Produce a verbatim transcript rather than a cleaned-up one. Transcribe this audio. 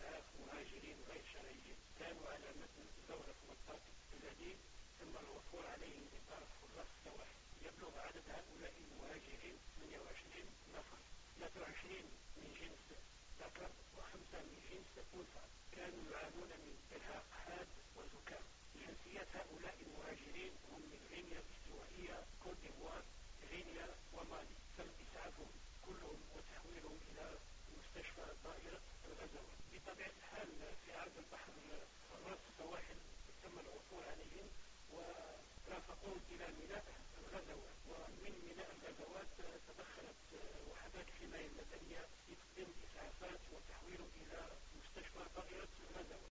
إسعاف مهاجرين غير شرعيين كانوا على متن زورق والطاقة الذي تم العثور عليهم بطرف حراس السواحل. يبلغ عدد هؤلاء المهاجرين ثمانية وعشرين نفر، ثلاثة وعشرين من جنس ذكر وخمسة من جنس أنثى. كانوا يعانون من إرهاق حاد وزكام. جنسيات هؤلاء المهاجرين هم من غينيا الاستوائية، كوت ديفوار، غينيا ومالي. تم إسعافهم كلهم وتحويلهم إلى مستشفى طائرة الغزوة. بطبيعة الحال في عرض البحر حراس السواحل تم العثور عليهم ورافقوهم إلى ميناء الغزوة، ومن ميناء الغزوات تدخلت وحدات الحماية المدنية لتقديم إسعافات وتحويلهم إلى مستشفى طائرة الغزوة.